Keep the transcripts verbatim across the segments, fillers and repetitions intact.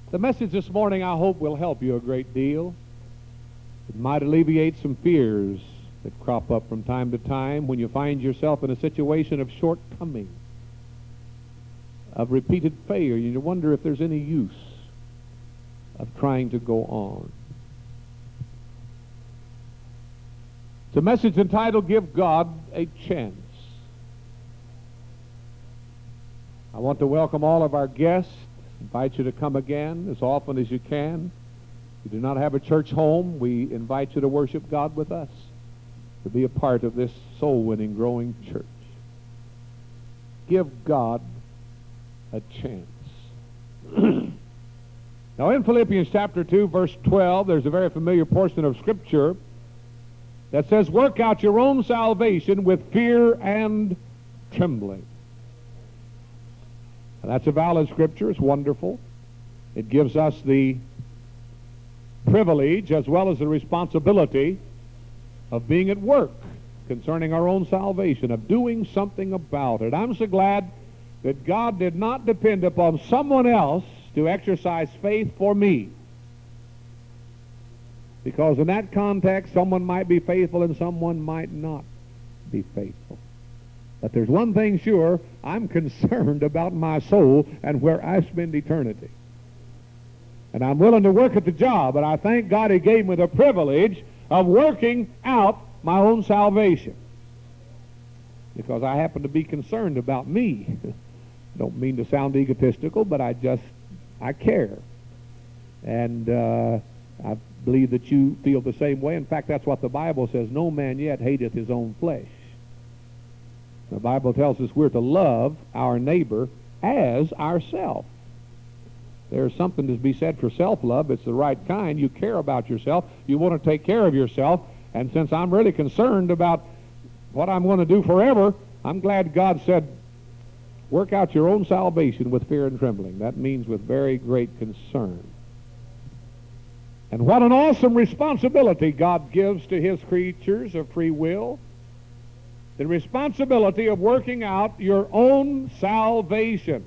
The message this morning, I hope, will help you a great deal. It might alleviate some fears that crop up from time to time when you find yourself in a situation of shortcoming, of repeated failure, and you wonder if there's any use of trying to go on. It's a message entitled, Give God a Chance. I want to welcome all of our guests, invite you to come again as often as you can. If you do not have a church home, we invite you to worship God with us, to be a part of this soul-winning, growing church. Give God a chance. Now in Philippians chapter two, verse twelve, there's a very familiar portion of Scripture that says, work out your own salvation with fear and trembling. Now, that's a valid Scripture. It's wonderful. It gives us the privilege as well as the responsibility of being at work concerning our own salvation, of doing something about it. I'm so glad that God did not depend upon someone else to exercise faith for me. Because in that context, someone might be faithful and someone might not be faithful. But there's one thing sure, I'm concerned about my soul and where I spend eternity. And I'm willing to work at the job, but I thank God He gave me the privilege of working out my own salvation. Because I happen to be concerned about me. Don't mean to sound egotistical, but I just, I care. And uh, I believe that you feel the same way. In fact, that's what the Bible says, no man yet hateth his own flesh. The Bible tells us we're to love our neighbor as ourself. There's something to be said for self-love. It's the right kind. You care about yourself. You want to take care of yourself. And since I'm really concerned about what I'm going to do forever, I'm glad God said, work out your own salvation with fear and trembling. That means with very great concern. And what an awesome responsibility God gives to His creatures of free will. The responsibility of working out your own salvation.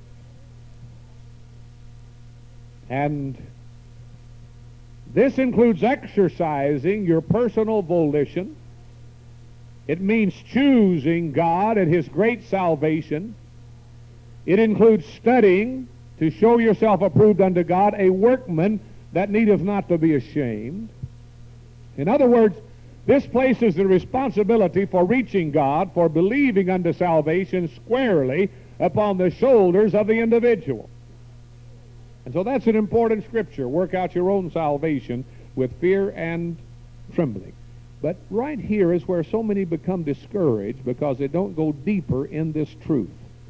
And this includes exercising your personal volition. It means choosing God and His great salvation. It includes studying to show yourself approved unto God, a workman that needeth not to be ashamed. In other words, this places the responsibility for reaching God, for believing unto salvation squarely upon the shoulders of the individual. And so that's an important Scripture. Work out your own salvation with fear and trembling. But right here is where so many become discouraged because they don't go deeper in this truth.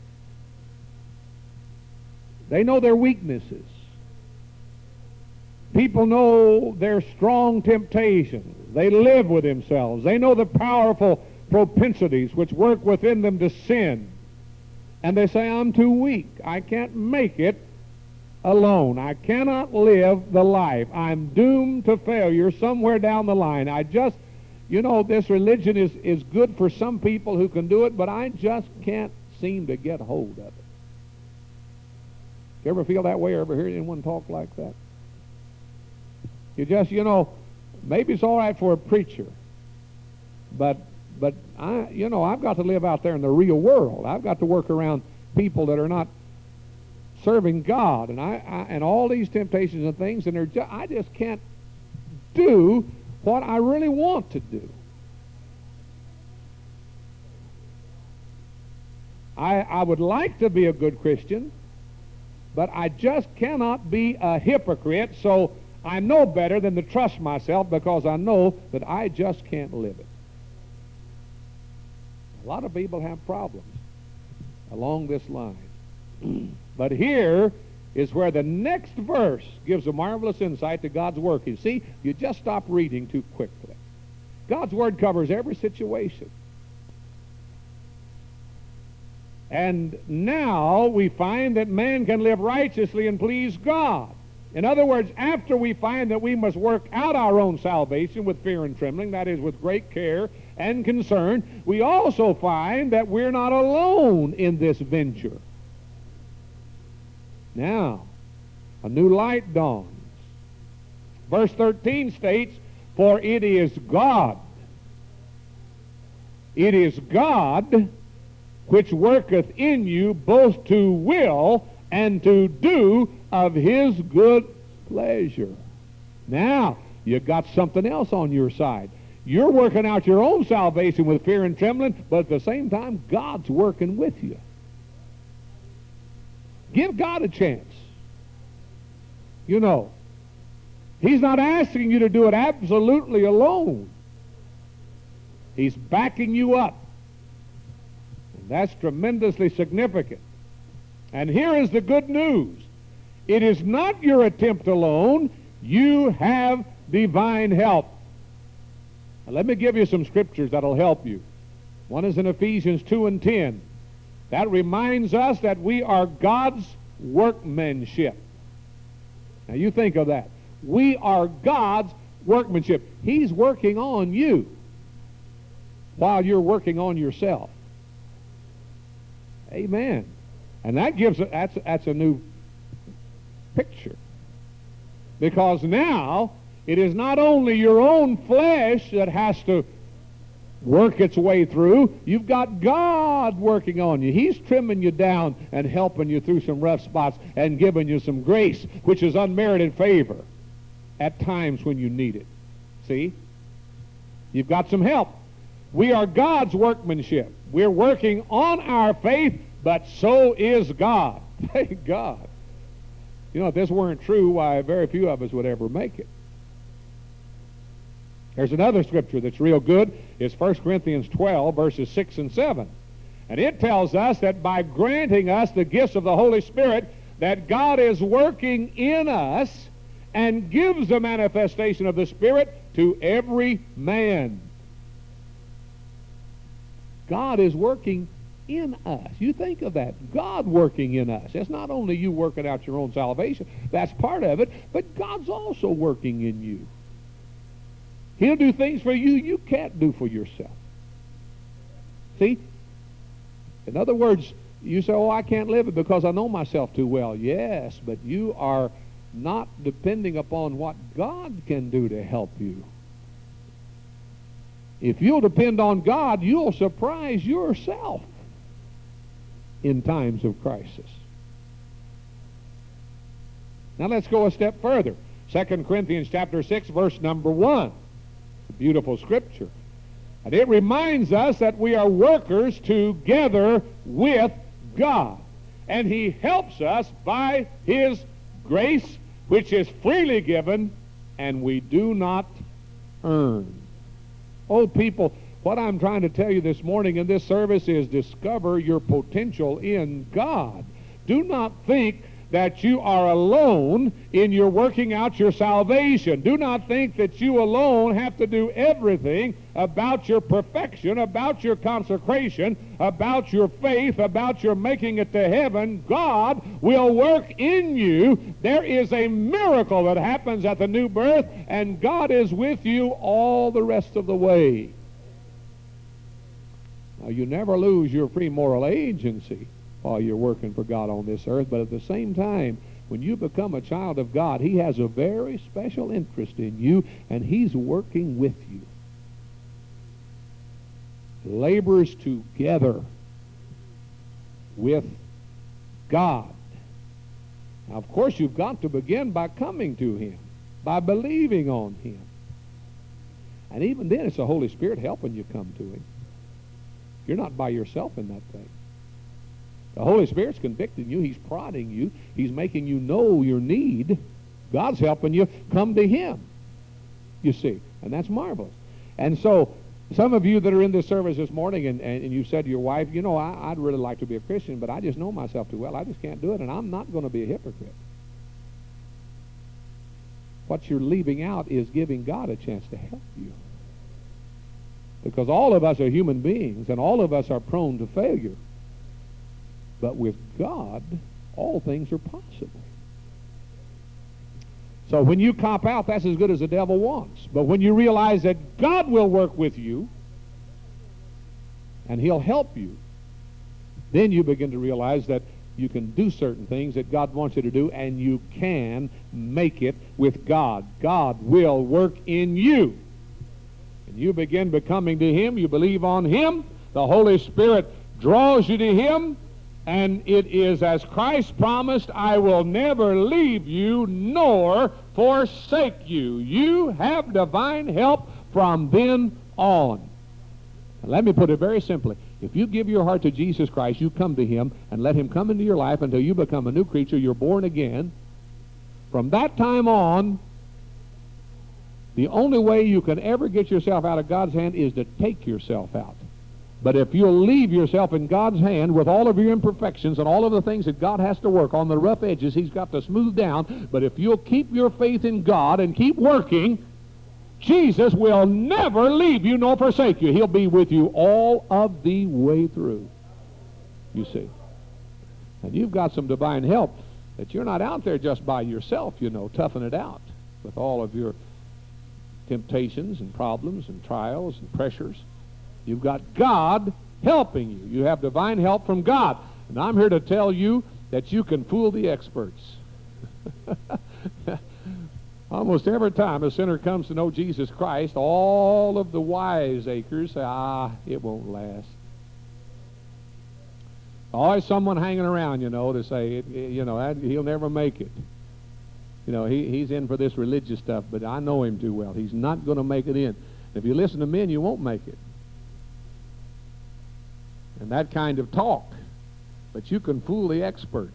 They know their weaknesses. People know their strong temptations. They live with themselves. They know the powerful propensities which work within them to sin. And they say, I'm too weak. I can't make it alone. I cannot live the life. I'm doomed to failure somewhere down the line. I just, you know, this religion is, is good for some people who can do it, but I just can't seem to get hold of it. You ever feel that way or ever hear anyone talk like that? You just, you know, maybe it's all right for a preacher, but, but I, you know, I've got to live out there in the real world. I've got to work around people that are not serving God, and I, I and all these temptations and things, and they're just, I just can't do what I really want to do. I, I would like to be a good Christian, but I just cannot be a hypocrite, so I know better than to trust myself because I know that I just can't live it. A lot of people have problems along this line. But here is where the next verse gives a marvelous insight to God's work. You see, you just stop reading too quickly. God's Word covers every situation. And now we find that man can live righteously and please God. In other words, after we find that we must work out our own salvation with fear and trembling, that is, with great care and concern, we also find that we're not alone in this venture. Now, A new light dawns. Verse thirteen states, for it is God. It is God which worketh in you both to will and to do of his good pleasure. Now, you got something else on your side. You're working out your own salvation with fear and trembling, but at the same time, God's working with you. Give God a chance. You know, he's not asking you to do it absolutely alone. He's backing you up. And that's tremendously significant. And here is the good news. It is not your attempt alone. You have divine help. Now, let me give you some scriptures that'll help you. One is in Ephesians two and ten. That reminds us that we are God's workmanship. Now you think of that. We are God's workmanship. He's working on you while you're working on yourself. Amen. And that gives a, that's, that's a new picture. Because now it is not only your own flesh that has to work its way through. You've got God working on you. He's trimming you down and helping you through some rough spots and giving you some grace, which is unmerited favor at times when you need it. See? You've got some help. We are God's workmanship. We're working on our faith, but so is God. Thank God. You know, if this weren't true, why, very few of us would ever make it. There's another scripture that's real good. It's First Corinthians twelve, verses six and seven. And it tells us that by granting us the gifts of the Holy Spirit, that God is working in us and gives the manifestation of the Spirit to every man. God is working in us. You think of that. God working in us. It's not only you working out your own salvation. That's part of it. But God's also working in you. He'll do things for you you can't do for yourself. See? In other words, you say, oh, I can't live it because I know myself too well. Yes, but you are not depending upon what God can do to help you. If you'll depend on God, you'll surprise yourself in times of crisis. Now let's go a step further. Second Corinthians chapter six, verse number one. A beautiful scripture. And it reminds us that we are workers together with God. And he helps us by his grace, which is freely given, and we do not earn. Oh, people, what I'm trying to tell you this morning in this service is discover your potential in God. Do not think that you are alone in your working out your salvation. Do not think that you alone have to do everything about your perfection, about your consecration, about your faith, about your making it to heaven. God will work in you. There is a miracle that happens at the new birth, and God is with you all the rest of the way. Now, you never lose your free moral agency while you're working for God on this earth, but at the same time, when you become a child of God, he has a very special interest in you, and he's working with you. Labors together with God. Now, of course, you've got to begin by coming to him, by believing on him. And even then, it's the Holy Spirit helping you come to him. You're not by yourself in that thing. The Holy Spirit's convicting you. He's prodding you. He's making you know your need. God's helping you come to him, you see. And that's marvelous. And so some of you that are in this service this morning and, and, and you said to your wife, you know, I, I'd really like to be a Christian, but I just know myself too well. I just can't do it, and I'm not going to be a hypocrite. What you're leaving out is giving God a chance to help you. Because all of us are human beings, and all of us are prone to failure. But with God, all things are possible. So when you cop out, that's as good as the devil wants. But when you realize that God will work with you, and he'll help you, then you begin to realize that You can do certain things that God wants you to do, and you can make it with God. God will work in you. And you begin becoming to Him. You believe on Him. The Holy Spirit draws you to Him. And it is as Christ promised, I will never leave you nor forsake you. You have divine help from then on. Now, let me put it very simply. If you give your heart to Jesus Christ, you come to Him and let Him come into your life until you become a new creature, you're born again. From that time on, the only way you can ever get yourself out of God's hand is to take yourself out. But if you'll leave yourself in God's hand with all of your imperfections and all of the things that God has to work on, the rough edges He's got to smooth down, but if you'll keep your faith in God and keep working, Jesus will never leave you nor forsake you. He'll be with you all of the way through, you see. And you've got some divine help that you're not out there just by yourself, you know, toughing it out with all of your temptations and problems and trials and pressures. You've got God helping you. You have divine help from God. And I'm here to tell you that you can fool the experts. Almost every time a sinner comes to know Jesus Christ, all of the wiseacres say, ah, it won't last. Always someone hanging around, you know, to say, it, it, you know, he'll never make it. You know, he, he's in for this religious stuff, but I know him too well. He's not going to make it in. If you listen to men, you won't make it. And that kind of talk. But you can fool the experts.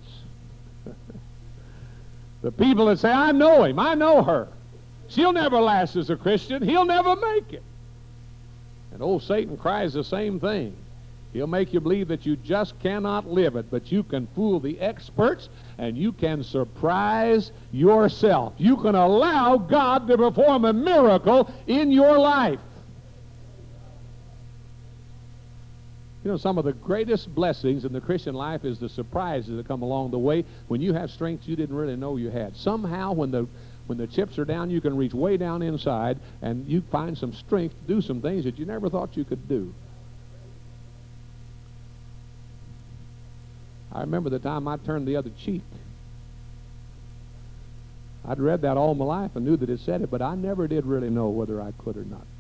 The people that say, I know him, I know her. She'll never last as a Christian. He'll never make it. And old Satan cries the same thing. He'll make you believe that you just cannot live it, but you can fool the experts and you can surprise yourself. You can allow God to perform a miracle in your life. You know, some of the greatest blessings in the Christian life is the surprises that come along the way when you have strength you didn't really know you had. Somehow when the when the chips are down, you can reach way down inside and you find some strength to do some things that you never thought you could do. I remember the time I turned the other cheek. I'd read that all my life and knew that it said it, but I never did really know whether I could or not.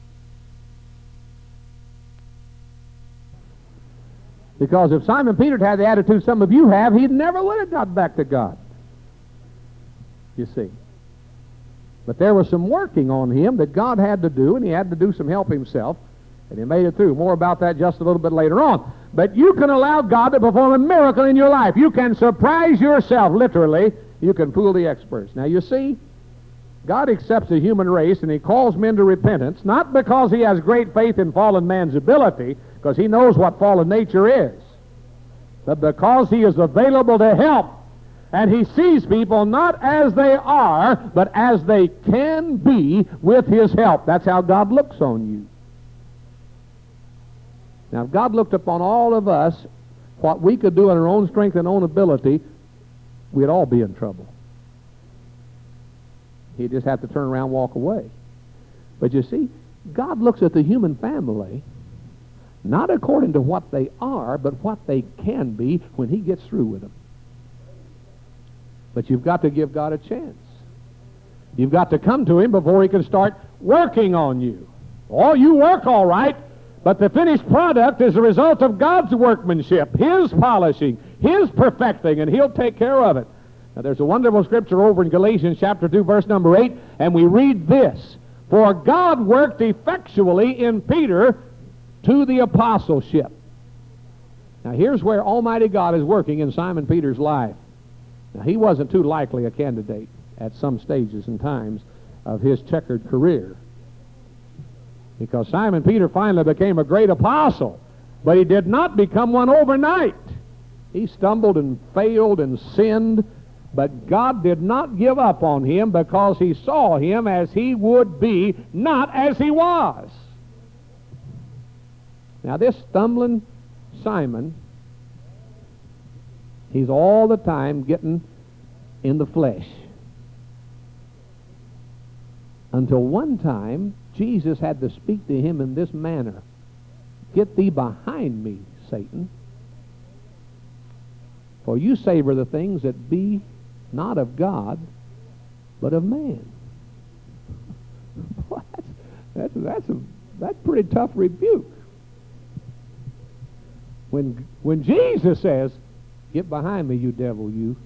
Because if Simon Peter had the attitude some of you have, he never would have got back to God. You see. But there was some working on him that God had to do, and he had to do some help himself, and he made it through. More about that just a little bit later on. But you can allow God to perform a miracle in your life. You can surprise yourself, literally. You can fool the experts. Now, you see, God accepts the human race, and he calls men to repentance, not because he has great faith in fallen man's ability, because he knows what fallen nature is, but because he is available to help. And he sees people not as they are, but as they can be with his help. That's how God looks on you. Now, if God looked upon all of us, what we could do in our own strength and own ability, we'd all be in trouble. He'd just have to turn around and walk away. But you see, God looks at the human family not according to what they are, but what they can be when he gets through with them. But you've got to give God a chance. You've got to come to him before he can start working on you. Oh, you work all right, but the finished product is a result of God's workmanship, his polishing, his perfecting, and he'll take care of it. Now, there's a wonderful scripture over in Galatians chapter two, verse number eight, and we read this. For God worked effectually in Peter to the apostleship. Now, here's where Almighty God is working in Simon Peter's life. Now, he wasn't too likely a candidate at some stages and times of his checkered career, because Simon Peter finally became a great apostle, but he did not become one overnight. He stumbled and failed and sinned, but God did not give up on him because he saw him as he would be, not as he was. Now, this stumbling Simon, he's all the time getting in the flesh. Until one time, Jesus had to speak to him in this manner. Get thee behind me, Satan. For you savor the things that be not of God, but of man. Well, that's, that's, that's, a, that's pretty tough rebuke. When, when Jesus says, get behind me, you devil, you.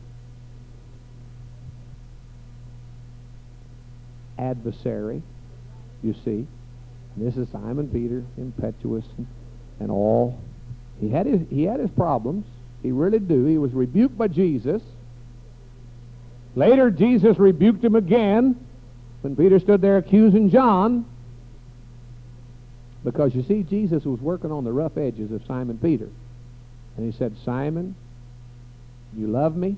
Adversary, you see. And this is Simon Peter, impetuous and, and all. He had his, he had his problems. He really do. He was rebuked by Jesus. Later, Jesus rebuked him again when Peter stood there accusing John. Because, you see, Jesus was working on the rough edges of Simon Peter. And he said, Simon, you love me?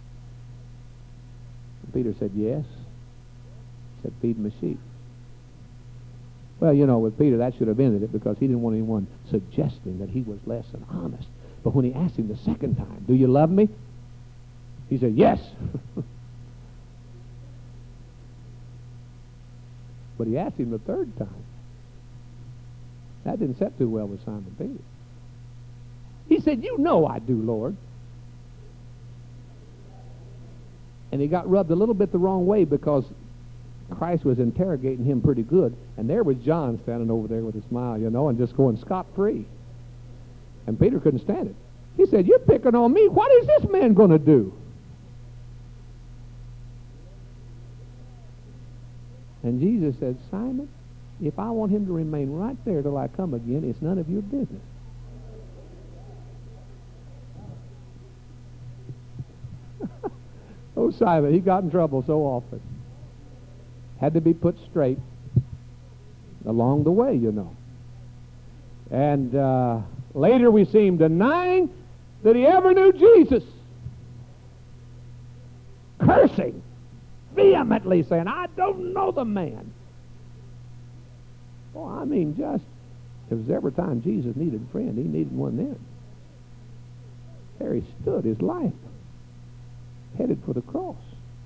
And Peter said, yes. He said, feed my sheep. Well, you know, with Peter, that should have ended it because he didn't want anyone suggesting that he was less than honest. But when he asked him the second time, do you love me? He said, yes. But he asked him the third time. That didn't set too well with Simon Peter. He said, you know I do, Lord. And he got rubbed a little bit the wrong way because Christ was interrogating him pretty good. And there was John standing over there with a smile, you know, and just going scot-free. And Peter couldn't stand it. He said, you're picking on me. What is this man going to do? And Jesus said, Simon, if I want him to remain right there till I come again, it's none of your business. Oh, Simon, he got in trouble so often. Had to be put straight along the way, you know. And uh, later we see him denying that he ever knew Jesus. Cursing, vehemently saying, I don't know the man. Oh, I mean, just, if was every time Jesus needed a friend, he needed one then. There he stood, his life, headed for the cross.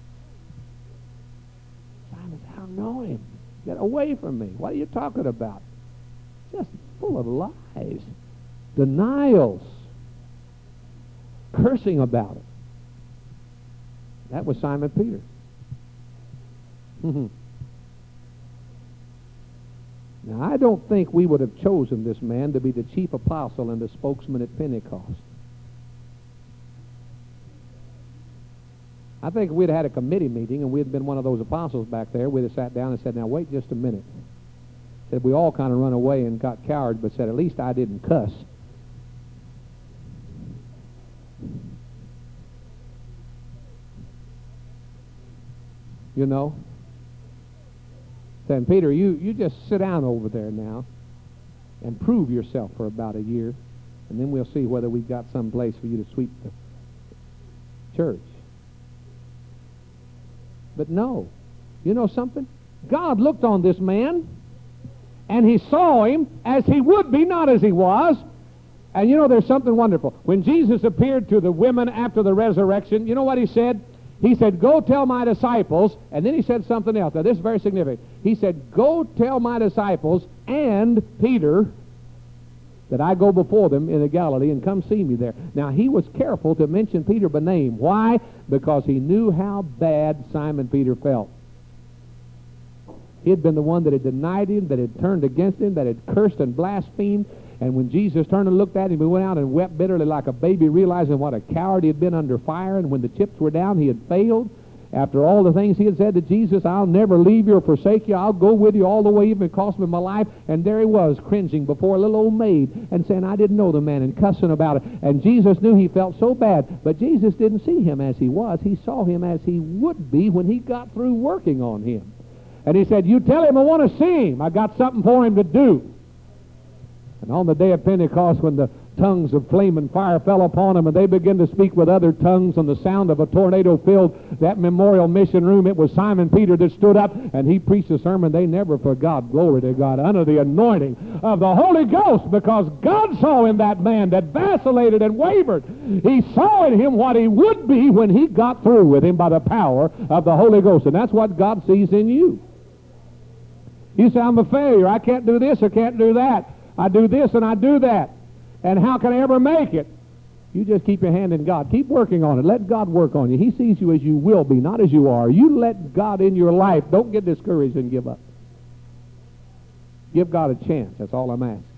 Simon said, I don't know him. Get away from me. What are you talking about? Just full of lies, denials, cursing about it. That was Simon Peter. Now, I don't think we would have chosen this man to be the chief apostle and the spokesman at Pentecost. I think if we'd had a committee meeting and we'd been one of those apostles back there, we'd have sat down and said, now wait just a minute. Said we all kind of run away and got cowards, but said at least I didn't cuss. You know? Saying, Peter, you, you just sit down over there now and prove yourself for about a year, and then we'll see whether we've got some place for you to sweep the church. But no. You know something? God looked on this man, and he saw him as he would be, not as he was. And you know, there's something wonderful. When Jesus appeared to the women after the resurrection, you know what he said? He said, go tell my disciples, and then he said something else. Now, this is very significant. He said, go tell my disciples and Peter that I go before them in the Galilee and come see me there. Now, he was careful to mention Peter by name. Why? Because he knew how bad Simon Peter felt. He had been the one that had denied him, that had turned against him, that had cursed and blasphemed. And when Jesus turned and looked at him, he went out and wept bitterly like a baby, realizing what a coward he had been under fire. And when the chips were down, he had failed. After all the things he had said to Jesus, I'll never leave you or forsake you. I'll go with you all the way, even if it cost me my life. And there he was, cringing before a little old maid and saying, I didn't know the man, and cussing about it. And Jesus knew he felt so bad. But Jesus didn't see him as he was. He saw him as he would be when he got through working on him. And he said, you tell him I want to see him. I got something for him to do. And on the day of Pentecost, when the tongues of flame and fire fell upon them, and they began to speak with other tongues, and the sound of a tornado filled that memorial mission room, it was Simon Peter that stood up, and he preached a sermon they never forgot. Glory to God, under the anointing of the Holy Ghost, because God saw in that man that vacillated and wavered. He saw in him what he would be when he got through with him by the power of the Holy Ghost, and that's what God sees in you. You say, I'm a failure. I can't do this or can't do that. I do this and I do that. And how can I ever make it? You just keep your hand in God. Keep working on it. Let God work on you. He sees you as you will be, not as you are. You let God in your life. Don't get discouraged and give up. Give God a chance. That's all I'm asking.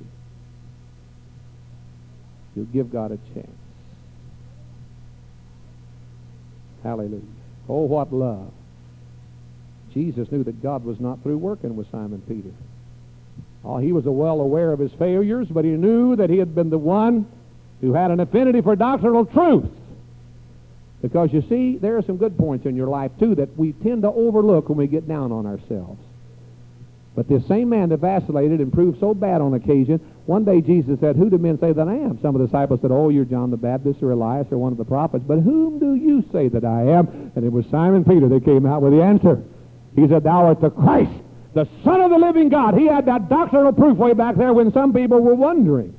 You'll give God a chance. Hallelujah. Oh, what love. Jesus knew that God was not through working with Simon Peter. Oh, he was well aware of his failures, but he knew that he had been the one who had an affinity for doctrinal truth. Because, you see, there are some good points in your life, too, that we tend to overlook when we get down on ourselves. But this same man that vacillated and proved so bad on occasion, one day Jesus said, "Who do men say that I am?" Some of the disciples said, "Oh, you're John the Baptist or Elias or one of the prophets. But whom do you say that I am?" And it was Simon Peter that came out with the answer. He said, "Thou art the Christ, the Son of the living God." He had that doctrinal proof way back there when some people were wondering.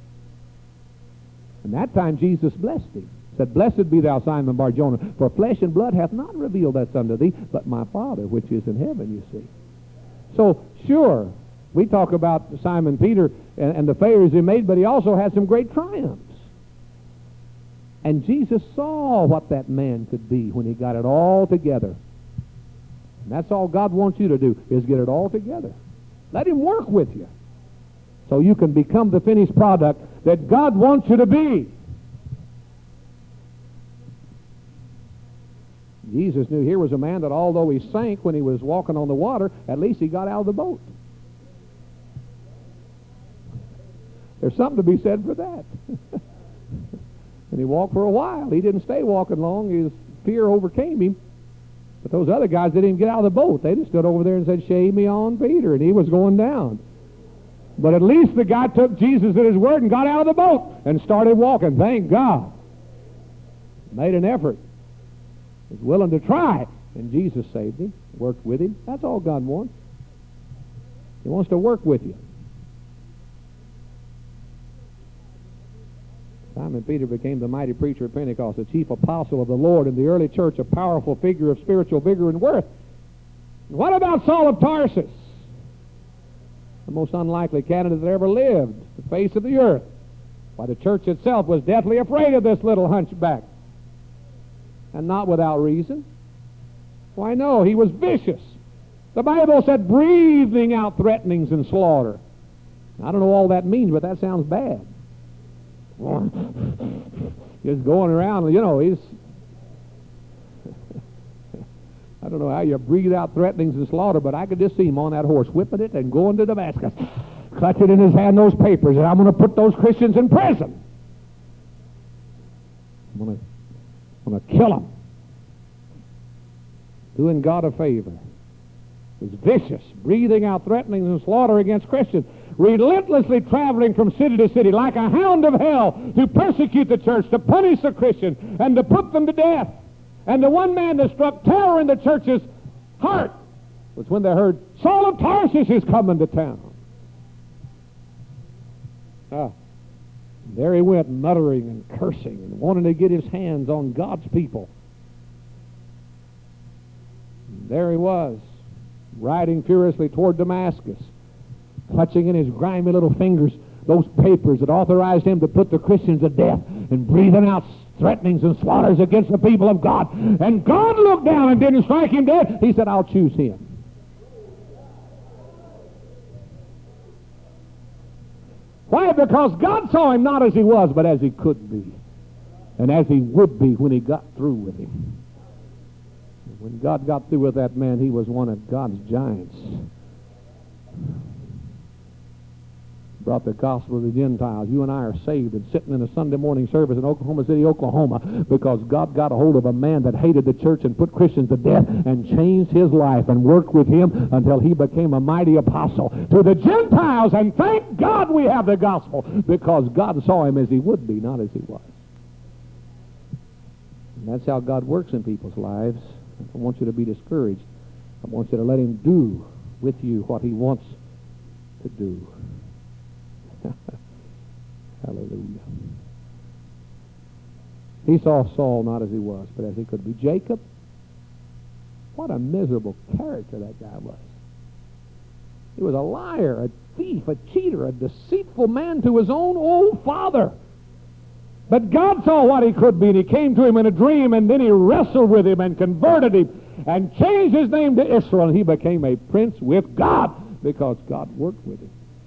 And that time Jesus blessed him. Said, "Blessed be thou, Simon Bar-Jonah, for flesh and blood hath not revealed that unto thee, but my Father which is in heaven," you see. So, sure, we talk about Simon Peter and, and the failures he made, but he also had some great triumphs. And Jesus saw what that man could be when he got it all together. And that's all God wants you to do, is get it all together. Let him work with you so you can become the finished product that God wants you to be. Jesus knew here was a man that although he sank when he was walking on the water, at least he got out of the boat. There's something to be said for that. And he walked for a while. He didn't stay walking long. His fear overcame him. But those other guys, they didn't get out of the boat. They just stood over there and said, "Shave me on, Peter," and he was going down. But at least the guy took Jesus at his word and got out of the boat and started walking. Thank God. Made an effort. Was willing to try. And Jesus saved him, worked with him. That's all God wants. He wants to work with you. Simon Peter became the mighty preacher at Pentecost, the chief apostle of the Lord in the early church, a powerful figure of spiritual vigor and worth. And what about Saul of Tarsus? The most unlikely candidate that ever lived, the face of the earth. Why, the church itself was deathly afraid of this little hunchback. And not without reason. Why, no, he was vicious. The Bible said breathing out threatenings and slaughter. I don't know what all that means, but that sounds bad. Just going around, you know, he's... I don't know how you breathe out threatenings and slaughter, but I could just see him on that horse, whipping it and going to Damascus, clutching in his hand those papers, and I'm going to put those Christians in prison. I'm going to, I'm going to kill them. Doing God a favor. He was vicious, breathing out threatenings and slaughter against Christians, relentlessly traveling from city to city like a hound of hell to persecute the church, to punish the Christians, and to put them to death. And the one man that struck terror in the church's heart was when they heard, "Saul of Tarsus is coming to town." Ah, there he went, muttering and cursing and wanting to get his hands on God's people. And there he was, riding furiously toward Damascus, clutching in his grimy little fingers those papers that authorized him to put the Christians to death, and breathing out threatenings and slaughters against the people of God. And God looked down and didn't strike him dead. He said, "I'll choose him." Why? Because God saw him not as he was, but as he could be, and as he would be when he got through with him. And when God got through with that man, he was one of God's giants. Brought the gospel to the Gentiles. You and I are saved and sitting in a Sunday morning service in Oklahoma City, Oklahoma, because God got a hold of a man that hated the church and put Christians to death and changed his life and worked with him until he became a mighty apostle to the Gentiles. And thank God we have the gospel, because God saw him as he would be, not as he was. And that's how God works in people's lives. I don't want you to be discouraged. I want you to let him do with you what he wants to do. Hallelujah. He saw Saul not as he was, but as he could be. Jacob, what a miserable character that guy was. He was a liar, a thief, a cheater, a deceitful man to his own old father. But God saw what he could be, and he came to him in a dream, and then he wrestled with him and converted him and changed his name to Israel, and he became a prince with God because God worked with him.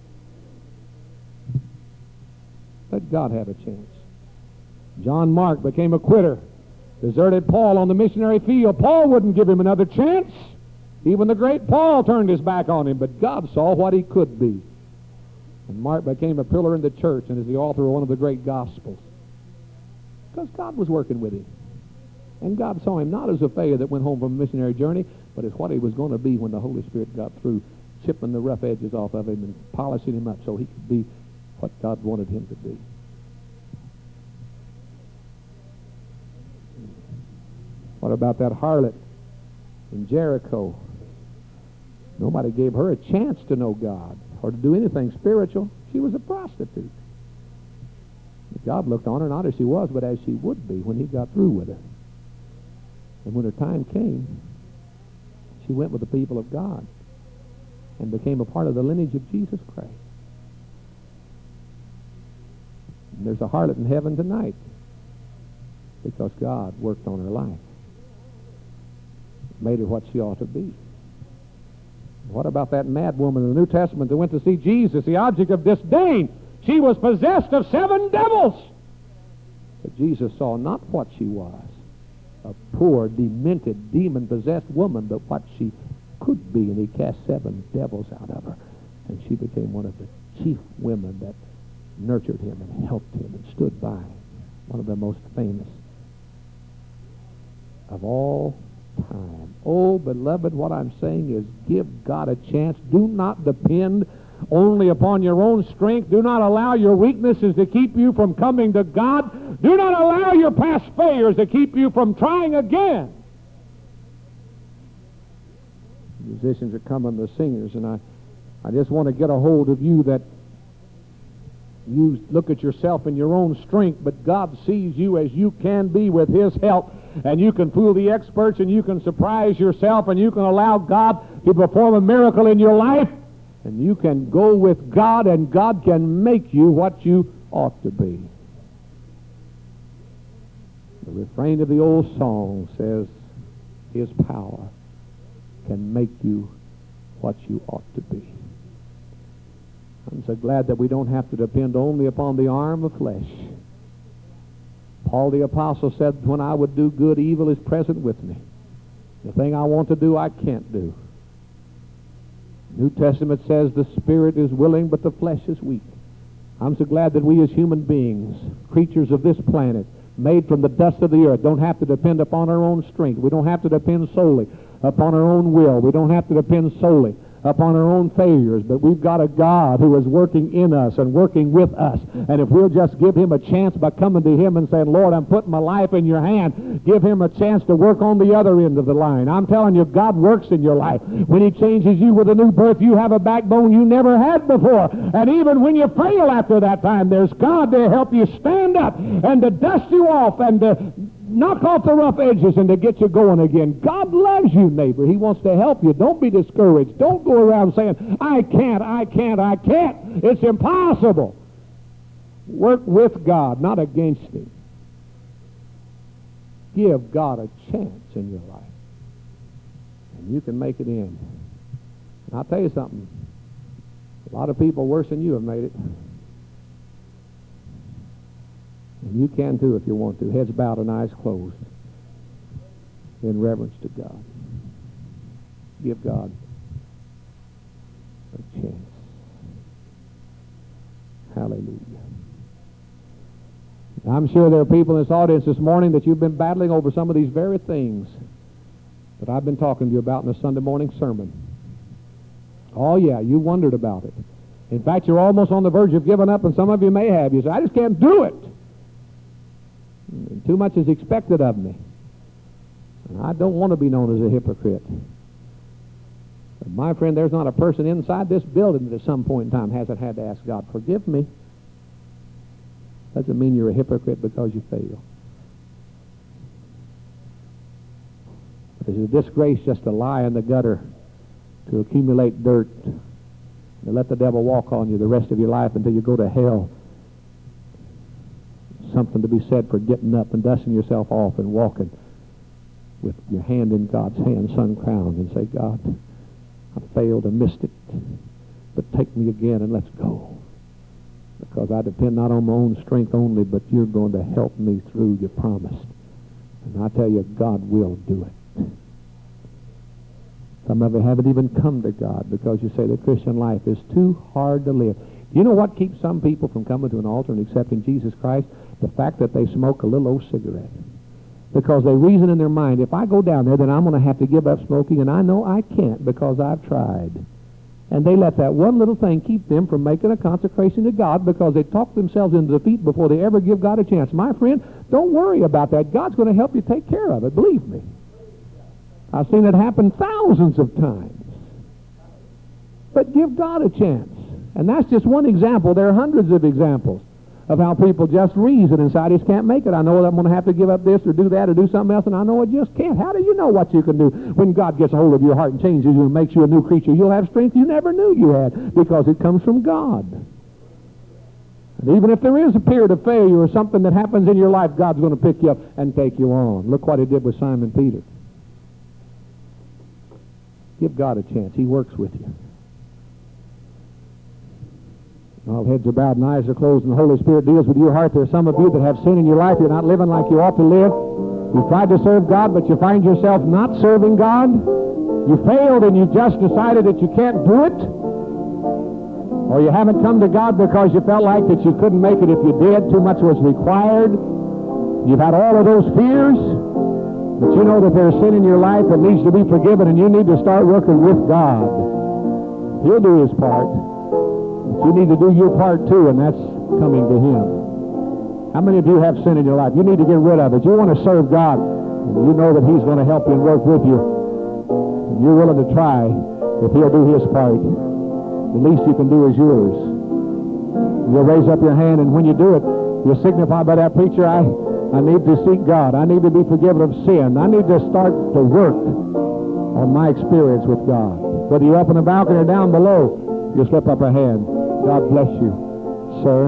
Let God have a chance. John Mark became a quitter, deserted Paul on the missionary field. Paul wouldn't give him another chance. Even the great Paul turned his back on him, but God saw what he could be. And Mark became a pillar in the church and is the author of one of the great Gospels. Because God was working with him. And God saw him not as a failure that went home from a missionary journey, but as what he was going to be when the Holy Spirit got through chipping the rough edges off of him and polishing him up so he could be what God wanted him to be. What about that harlot in Jericho? Nobody gave her a chance to know God or to do anything spiritual. She was a prostitute. God looked on her not as she was, but as she would be when he got through with her. And when her time came, she went with the people of God and became a part of the lineage of Jesus Christ. And there's a harlot in heaven tonight because God worked on her life, made her what she ought to be. What about that mad woman in the New Testament that went to see Jesus, the object of disdain? She was possessed of seven devils. But Jesus saw not what she was, a poor, demented, demon-possessed woman, but what she could be, and he cast seven devils out of her. And she became one of the chief women that nurtured him and helped him and stood by. One of the most famous of all time. Oh, beloved, what I'm saying is give God a chance. Do not depend only upon your own strength. Do not allow your weaknesses to keep you from coming to God. Do not allow your past failures to keep you from trying again. Musicians are coming, the singers, and I, I just want to get a hold of you that you look at yourself in your own strength, but God sees you as you can be with his help, and you can fool the experts, and you can surprise yourself, and you can allow God to perform a miracle in your life, and you can go with God, and God can make you what you ought to be. The refrain of the old song says, his power can make you what you ought to be. I'm so glad that we don't have to depend only upon the arm of flesh. Paul the Apostle said, when I would do good, evil is present with me. The thing I want to do, I can't do. New Testament says the spirit is willing, but the flesh is weak. I'm so glad that we as human beings, creatures of this planet, made from the dust of the earth, don't have to depend upon our own strength. We don't have to depend solely upon our own will. We don't have to depend solely upon our own failures, but we've got a God who is working in us and working with us. And if we'll just give him a chance by coming to him and saying, Lord, I'm putting my life in your hand, give him a chance to work on the other end of the line. I'm telling you, God works in your life. When he changes you with a new birth, you have a backbone you never had before. And even when you fail after that time, there's God to help you stand up and to dust you off and to knock off the rough edges and to get you going again. God loves you, neighbor. He wants to help you. Don't be discouraged. Don't go around saying, I can't, I can't, I can't. It's impossible. Work with God, not against him. Give God a chance in your life, and you can make it in. And I'll tell you something. A lot of people worse than you have made it. And you can too if you want to. Heads bowed and eyes closed in reverence to God. Give God a chance. Hallelujah. I'm sure there are people in this audience this morning that you've been battling over some of these very things that I've been talking to you about in the Sunday morning sermon. Oh yeah, you wondered about it. In fact, you're almost on the verge of giving up, and some of you may have. You say, I just can't do it. Too much is expected of me. And I don't want to be known as a hypocrite. But my friend, there's not a person inside this building that at some point in time hasn't had to ask God, forgive me. Doesn't mean you're a hypocrite because you fail. It's a disgrace just to lie in the gutter, to accumulate dirt, and to let the devil walk on you the rest of your life until you go to hell. something to be said for getting up and dusting yourself off and walking with your hand in God's hand, sun crowned, and say, God, I failed and missed it, but take me again and let's go. Because I depend not on my own strength only, but you're going to help me through, you promised. And I tell you, God will do it. Some of you haven't even come to God because you say the Christian life is too hard to live. Do you know what keeps some people from coming to an altar and accepting Jesus Christ? The fact that they smoke a little old cigarette. Because they reason in their mind, if I go down there, then I'm going to have to give up smoking, and I know I can't because I've tried. And they let that one little thing keep them from making a consecration to God because they talk themselves into defeat before they ever give God a chance. My friend, don't worry about that. God's going to help you take care of it. Believe me. I've seen it happen thousands of times. But give God a chance. And that's just one example. There are hundreds of examples of how people just reason inside, I just can't make it. I know that I'm going to have to give up this or do that or do something else, and I know I just can't. How do you know what you can do? When God gets a hold of your heart and changes you and makes you a new creature, you'll have strength you never knew you had because it comes from God. And even if there is a period of failure or something that happens in your life, God's going to pick you up and take you on. Look what he did with Simon Peter. Give God a chance. He works with you. All heads are bowed and eyes are closed, and the Holy Spirit deals with your heart. There are some of you that have sin in your life. You're not living like you ought to live. You've tried to serve God, but you find yourself not serving God. You failed, and you just decided that you can't do it. Or you haven't come to God because you felt like that you couldn't make it if you did. Too much was required. You've had all of those fears, but you know that there's sin in your life that needs to be forgiven, and you need to start working with God. He'll do his part. But you need to do your part too, and that's coming to him. How many of you have sin in your life? You need to get rid of it. You want to serve God, and you know that he's going to help you and work with you. And you're willing to try if he'll do his part. The least you can do is yours. You'll raise up your hand, and when you do it, you'll signify by that, preacher, I, I need to seek God. I need to be forgiven of sin. I need to start to work on my experience with God. Whether you're up in the balcony or down below, you slip up a hand. God bless you, sir.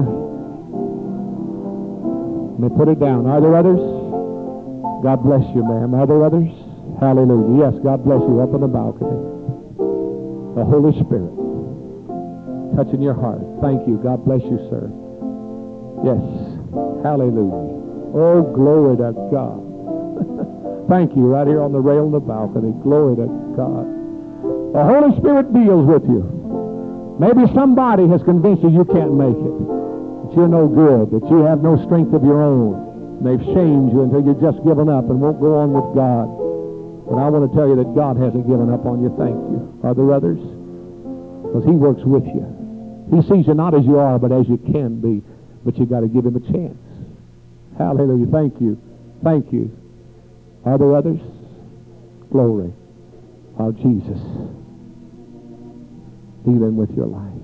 Let me put it down. Are there others? God bless you, ma'am. Are there others? Hallelujah. Yes, God bless you up on the balcony. The Holy Spirit touching your heart. Thank you. God bless you, sir. Yes. Hallelujah. Oh, glory to God. Thank you. Right here on the rail in the balcony. Glory to God. The Holy Spirit deals with you. Maybe somebody has convinced you you can't make it, that you're no good, that you have no strength of your own. And they've shamed you until you've just given up and won't go on with God. But I want to tell you that God hasn't given up on you. Thank you. Are there others? Because he works with you. He sees you not as you are, but as you can be. But you've got to give him a chance. Hallelujah. Thank you. Thank you. Are there others? Glory. Oh, Jesus. Dealing with your life.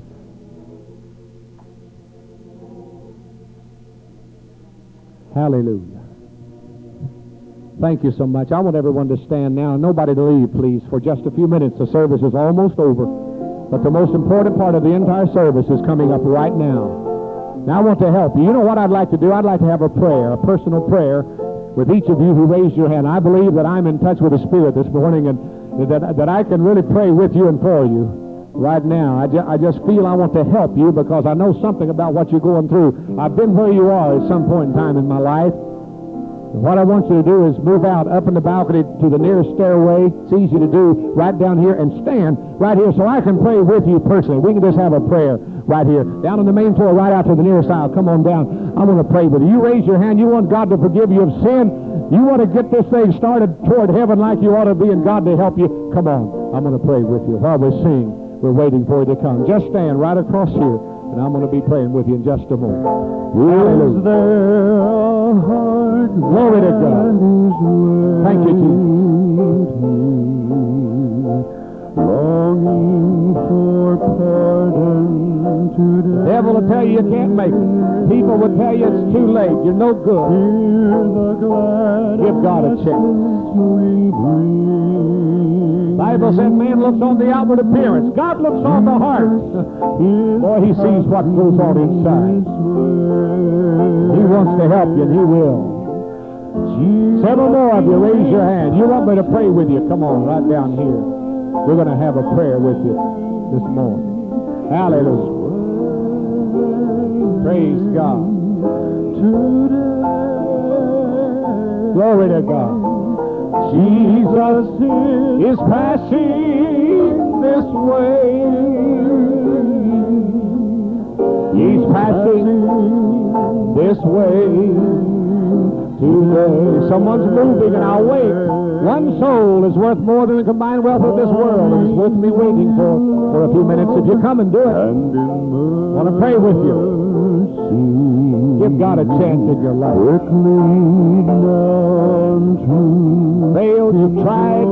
Hallelujah. Thank you so much. I want everyone to stand now. Nobody to leave, please, for just a few minutes. The service is almost over. But the most important part of the entire service is coming up right now. Now I want to help you. You know what I'd like to do? I'd like to have a prayer, a personal prayer with each of you who raised your hand. I believe that I'm in touch with the Spirit this morning and that, that I can really pray with you and for you. Right now, I, ju I just feel I want to help you because I know something about what you're going through. I've been where you are at some point in time in my life. And what I want you to do is move out up in the balcony to the nearest stairway. It's easy to do right down here and stand right here so I can pray with you personally. We can just have a prayer right here. Down on the main floor, right out to the nearest aisle. Come on down. I want to pray with you. You raise your hand. You want God to forgive you of sin. You want to get this thing started toward heaven like you ought to be and God to help you. Come on. I'm going to pray with you while we sing. We're waiting for you to come. Just stand right across here, and I'm going to be praying with you in just a moment. Is there a heart Glory to God. Thank you, Jesus. Longing for pardon today. The devil will tell you you can't make it. People will tell you it's too late. You're no good. Give God a chance. By Bible said man looks on the outward appearance. God looks on the heart. Boy, he sees what goes on inside. He wants to help you, and he will. Several more of you, raise your hand. You want me to pray with you? Come on, right down here. We're going to have a prayer with you this morning. Hallelujah. Praise God. Glory to God. Jesus is passing this way. He's passing this way today. Someone's moving, and I'll wait. One soul is worth more than the combined wealth of this world, and it's worth me waiting for for a few minutes. If you come and do it, I want to pray with you. Give God a chance in your life. Failed, you've tried.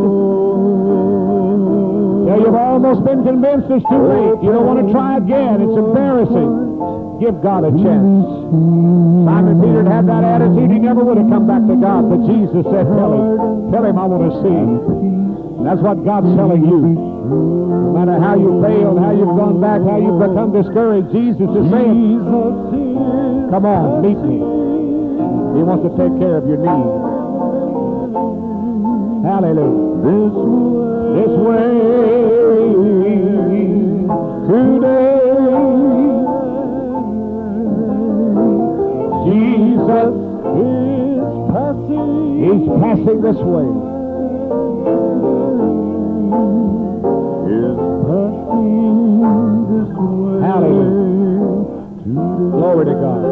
Yeah, you've almost been convinced it's too late. You don't want to try again. It's embarrassing. Give God a chance. Simon Peter had that attitude. He never would have come back to God, but Jesus said, tell him. Tell him I want to see. And that's what God's telling you. No matter how you failed, how you've gone back, how you've become discouraged, Jesus is saying, come on, meet me. He wants to take care of your needs. Hallelujah. This way today. Jesus is passing. He's passing this way. Is passing this way. Hallelujah. Glory to God.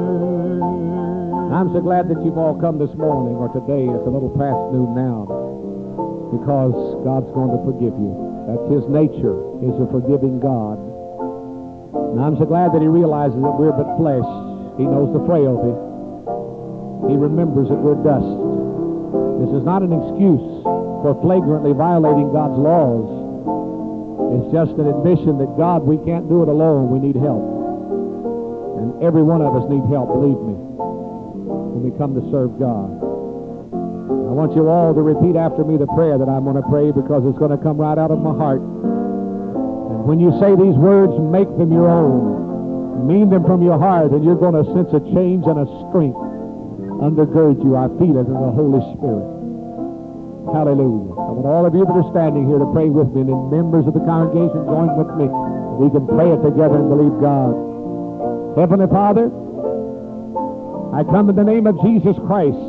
I'm so glad that you've all come this morning or today. It's a little past noon now, because God's going to forgive you. That's His nature, is a forgiving God. And I'm so glad that He realizes that we're but flesh. He knows the frailty. He remembers that we're dust. This is not an excuse for flagrantly violating God's laws. It's just an admission that, God, we can't do it alone. We need help. And every one of us need help, believe me, when we come to serve God. I want you all to repeat after me the prayer that I'm going to pray, because it's going to come right out of my heart. And when you say these words, make them your own. Mean them from your heart, and you're going to sense a change and a strength undergird you. I feel it in the Holy Spirit. Hallelujah. I want all of you that are standing here to pray with me, and then members of the congregation join with me. We can pray it together and believe God. Heavenly Father, I come in the name of Jesus Christ,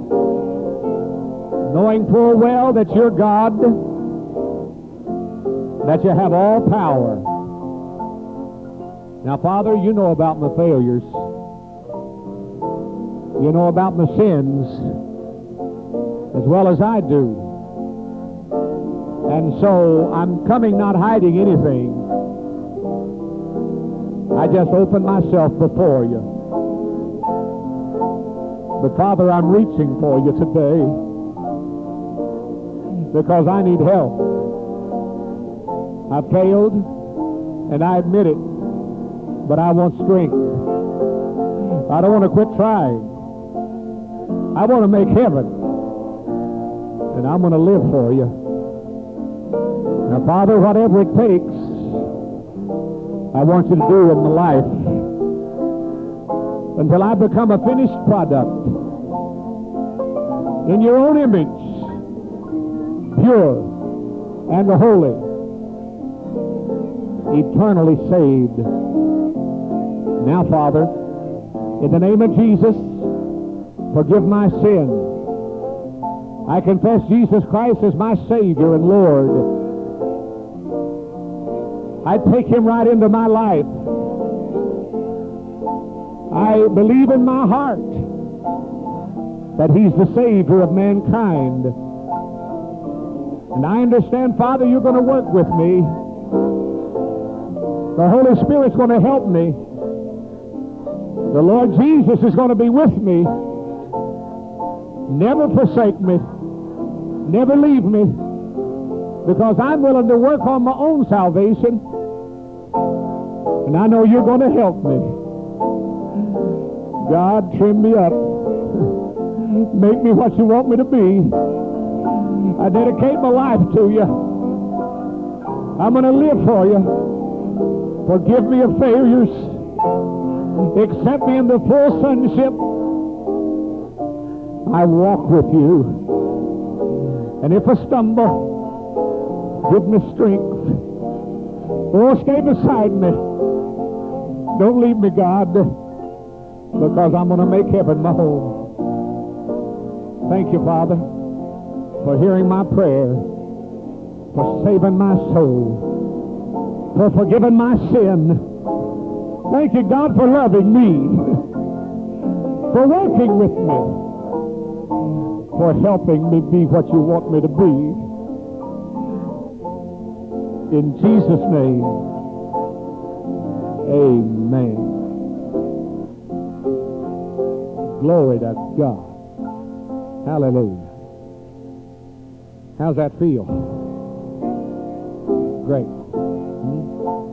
knowing full well that you're God, that you have all power. Now, Father, you know about my failures. You know about my sins as well as I do. And so I'm coming not hiding anything. I just open myself before you. But, Father, I'm reaching for you today because I need help. I failed, and I admit it. But I want strength. I don't want to quit trying. I want to make heaven. And I'm going to live for you. Now, Father, whatever it takes, I want you to do in my life until I become a finished product in your own image, pure and holy, eternally saved. Now, Father, in the name of Jesus, forgive my sin. I confess Jesus Christ as my Savior and Lord. I take Him right into my life. I believe in my heart that He's the Savior of mankind. And I understand, Father, you're going to work with me. The Holy Spirit's going to help me. The Lord Jesus is going to be with me. Never forsake me. Never leave me. Because I'm willing to work on my own salvation. And I know you're going to help me. God, trim me up. Make me what you want me to be. I dedicate my life to you. I'm going to live for you. Forgive me of failures. Accept me in the full sonship. I walk with you. And if I stumble, give me strength. Oh, stay beside me. Don't leave me, God, because I'm going to make heaven my home. Thank you, Father, for hearing my prayer, for saving my soul, for forgiving my sin. Thank you, God, for loving me, for working with me, for helping me be what you want me to be. In Jesus' name, amen. Glory to God. Hallelujah. How's that feel? Great. Hmm?